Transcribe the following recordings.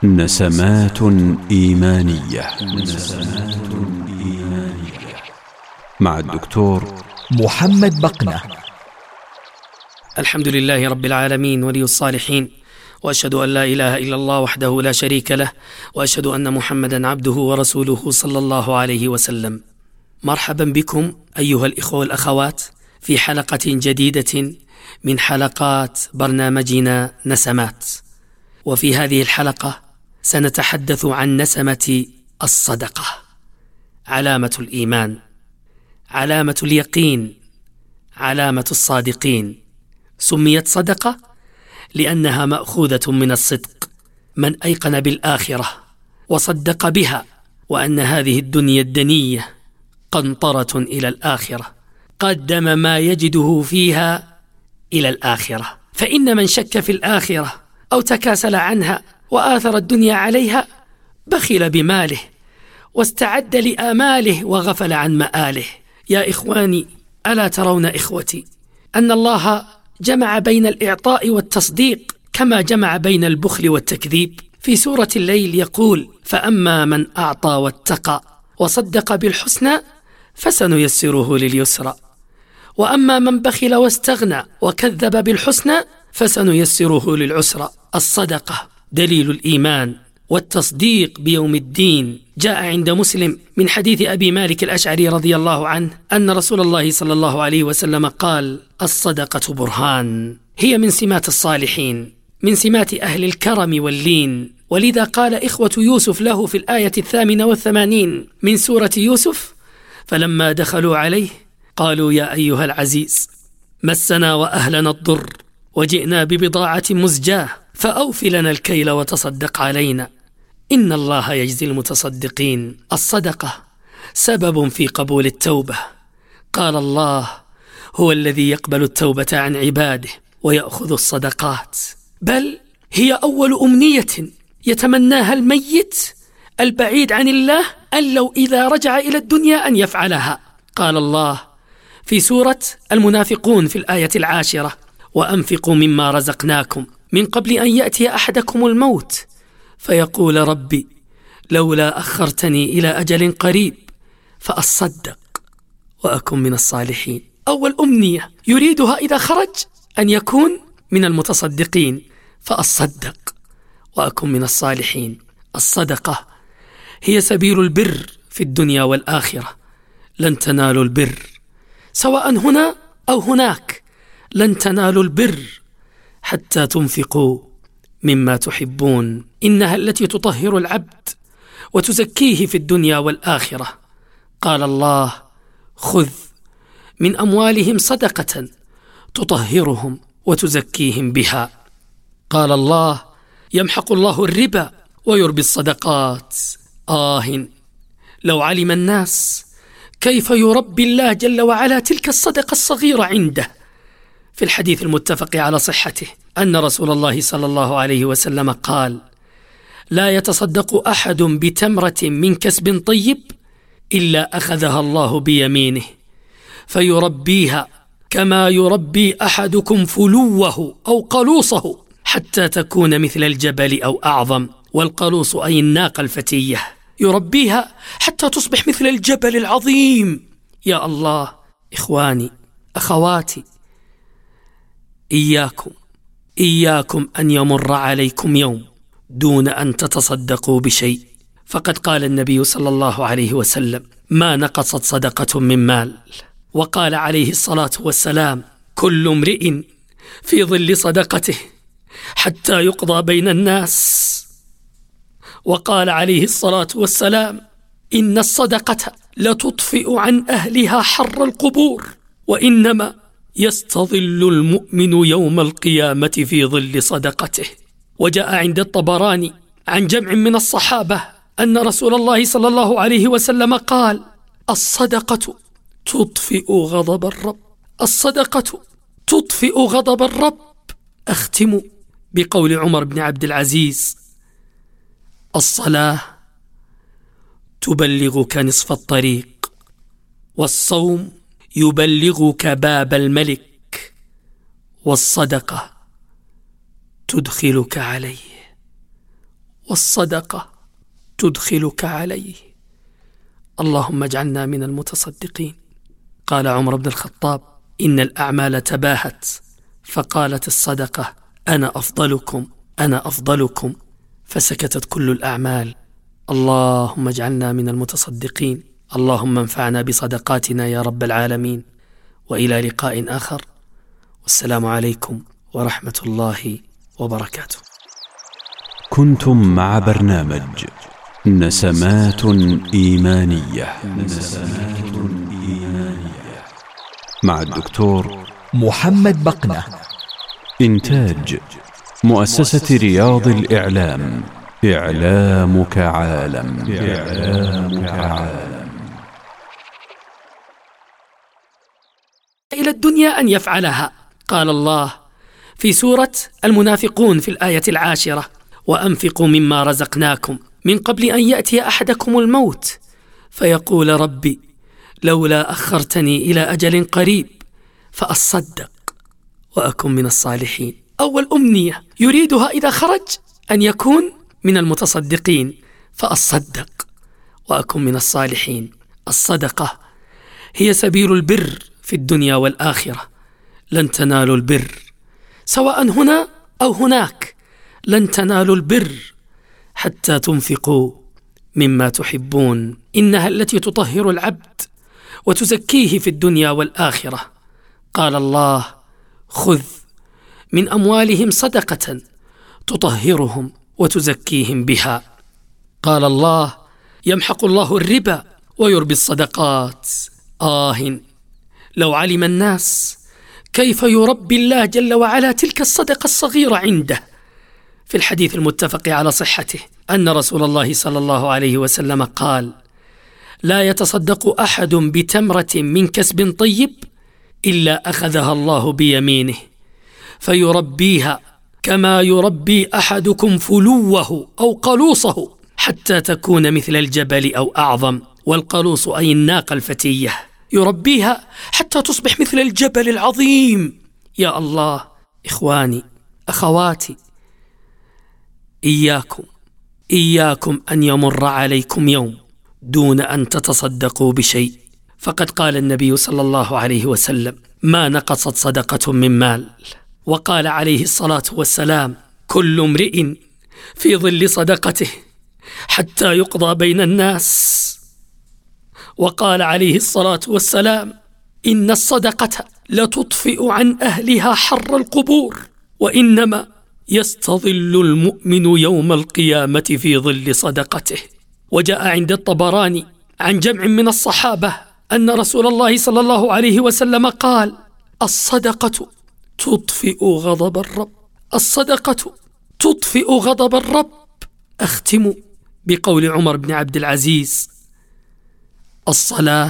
نسمات إيمانية مع الدكتور محمد بقنة. الحمد لله رب العالمين ولي الصالحين، وأشهد أن لا إله إلا الله وحده لا شريك له، وأشهد أن محمدا عبده ورسوله صلى الله عليه وسلم. مرحبا بكم أيها الإخوة والأخوات في حلقة جديدة من حلقات برنامجنا نسمات. وفي هذه الحلقة سنتحدث عن نسمة الصدقة، علامة الإيمان، علامة اليقين، علامة الصادقين. سميت صدقة لأنها مأخوذة من الصدق، من أيقن بالآخرة وصدق بها، وأن هذه الدنيا الدنية قنطرة إلى الآخرة، قدم ما يجده فيها إلى الآخرة. فإن من شك في الآخرة أو تكاسل عنها وآثر الدنيا عليها بخل بماله واستعد لآماله وغفل عن مآله. يا إخواني، ألا ترون إخوتي أن الله جمع بين الإعطاء والتصديق كما جمع بين البخل والتكذيب؟ في سورة الليل يقول: فأما من أعطى واتقى وصدق بالحسنى فسنيسره لليسرى، وأما من بخل واستغنى وكذب بالحسنى فسنيسره للعسرى. الصدقة دليل الإيمان والتصديق بيوم الدين. جاء عند مسلم من حديث أبي مالك الأشعري رضي الله عنه أن رسول الله صلى الله عليه وسلم قال: الصدقة برهان، هي من سمات الصالحين، من سمات أهل الكرم واللين. ولذا قال إخوة يوسف له في الآية 88 من سورة يوسف: فلما دخلوا عليه قالوا يا أيها العزيز مسنا وأهلنا الضر وجئنا ببضاعة مزجاة فأوف لنا الكيل وتصدق علينا إن الله يجزي المتصدقين. الصدقة سبب في قبول التوبة. قال الله: هو الذي يقبل التوبة عن عباده ويأخذ الصدقات. بل هي أول أمنية يتمناها الميت البعيد عن الله، أن لو إذا رجع إلى الدنيا أن يفعلها. قال الله في سورة المنافقون في الآية 10: وأنفقوا مما رزقناكم من قبل أن يأتي أحدكم الموت فيقول ربي لولا أخرتني إلى أجل قريب فأصدق وأكن من الصالحين. أول أمنية يريدها إذا خرج أن يكون من المتصدقين، فأصدق وأكن من الصالحين. الصدقة هي سبيل البر في الدنيا والآخرة. لن تنالوا البر سواء هنا أو هناك، لن تنالوا البر حتى تنفقوا مما تحبون. إنها التي تطهر العبد وتزكيه في الدنيا والآخرة. قال الله: خذ من أموالهم صدقة تطهرهم وتزكيهم بها. قال الله: يمحق الله الربا ويربي الصدقات. لو علم الناس كيف يربي الله جل وعلا تلك الصدقة الصغيرة عنده. في الحديث المتفق على صحته أن رسول الله صلى الله عليه وسلم قال: لا يتصدق أحد بتمرة من كسب طيب إلا أخذها الله بيمينه فيربيها كما يربي أحدكم فلوه أو قلوصه حتى تكون مثل الجبل أو أعظم. والقلوص أي الناقة الفتية، يربيها حتى تصبح مثل الجبل العظيم. يا الله، إخواني أخواتي، إياكم أن يمر عليكم يوم دون أن تتصدقوا بشيء. فقد قال النبي صلى الله عليه وسلم: ما نقصت صدقة من مال. وقال عليه الصلاة والسلام: كل امرئ في ظل صدقته حتى يقضى بين الناس. وقال عليه الصلاة والسلام: إن الصدقة لتطفئ عن أهلها حر القبور، وإنما يستظل المؤمن يوم القيامة في ظل صدقته. وجاء عند الطبراني عن جمع من الصحابة أن رسول الله صلى الله عليه وسلم قال: الصدقة تطفئ غضب الرب، الصدقة تطفئ غضب الرب. أختم بقول عمر بن عبد العزيز: الصلاة تبلغك نصف الطريق، والصوم يبلغك باب الملك، والصدقة تدخلك عليه والصدقة تدخلك عليه. اللهم اجعلنا من المتصدقين. قال عمر بن الخطاب: إن الأعمال تباهت، فقالت الصدقة: أنا أفضلكم أنا أفضلكم، فسكتت كل الأعمال. اللهم اجعلنا من المتصدقين. اللهم انفعنا بصدقاتنا يا رب العالمين. وإلى لقاء آخر، والسلام عليكم ورحمة الله وبركاته. كنتم مع برنامج نسمات إيمانية مع الدكتور محمد بقنة. إنتاج مؤسسة رياض الإعلام. إعلامك عالم. إلى الدنيا أن يفعلها. قال الله في سورة المنافقون في الآية 10: وأنفقوا مما رزقناكم من قبل أن يأتي أحدكم الموت فيقول ربي لولا أخرتني إلى أجل قريب فأصدق وأكن من الصالحين. أول أمنية يريدها إذا خرج أن يكون من المتصدقين، فأصدق وأكن من الصالحين. الصدقة هي سبيل البر في الدنيا والآخرة. لن تنالوا البر سواء هنا أو هناك، لن تنالوا البر حتى تنفقوا مما تحبون. إنها التي تطهر العبد وتزكيه في الدنيا والآخرة. قال الله: خذ من أموالهم صدقة تطهرهم وتزكيهم بها. قال الله: يمحق الله الربا ويربي الصدقات. لو علم الناس كيف يربي الله جل وعلا تلك الصدقة الصغيرة عنده. في الحديث المتفق على صحته أن رسول الله صلى الله عليه وسلم قال: لا يتصدق أحد بتمرة من كسب طيب إلا أخذها الله بيمينه فيربيها كما يربي أحدكم فلوه أو قلوصه حتى تكون مثل الجبل أو أعظم. والقلوص أي الناقة الفتية، يربيها حتى تصبح مثل الجبل العظيم. يا الله، إخواني أخواتي، إياكم أن يمر عليكم يوم دون أن تتصدقوا بشيء. فقد قال النبي صلى الله عليه وسلم: ما نقصت صدقة من مال. وقال عليه الصلاة والسلام: كل امرئ في ظل صدقته حتى يقضى بين الناس. وقال عليه الصلاة والسلام: إن الصدقة لتطفئ عن أهلها حر القبور، وإنما يستظل المؤمن يوم القيامة في ظل صدقته. وجاء عند الطبراني عن جمع من الصحابة أن رسول الله صلى الله عليه وسلم قال: الصدقة تطفئ غضب الرب. الصدقة تطفئ غضب الرب. أختم بقول عمر بن عبد العزيز: الصلاة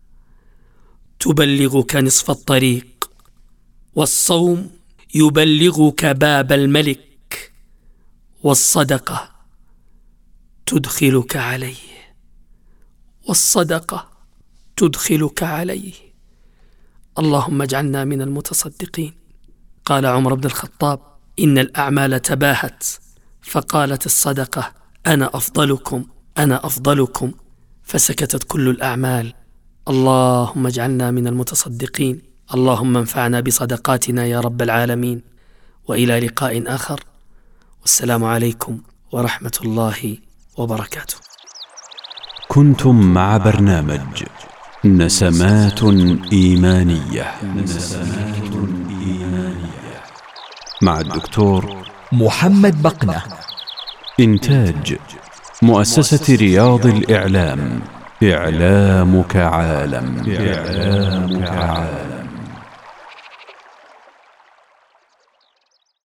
تبلغك نصف الطريق، والصوم يبلغك باب الملك، والصدقة تدخلك عليه، والصدقة تدخلك عليه. اللهم اجعلنا من المتصدقين. قال عمر بن الخطاب: إن الأعمال تباهت، فقالت الصدقة: أنا أفضلكم أنا أفضلكم، فسكتت كل الأعمال. اللهم اجعلنا من المتصدقين. اللهم انفعنا بصدقاتنا يا رب العالمين. وإلى لقاء آخر، والسلام عليكم ورحمة الله وبركاته. كنتم مع برنامج نسمات إيمانية مع الدكتور محمد بقنة. إنتاج مؤسسة رياض الإعلام. إعلامك عالم.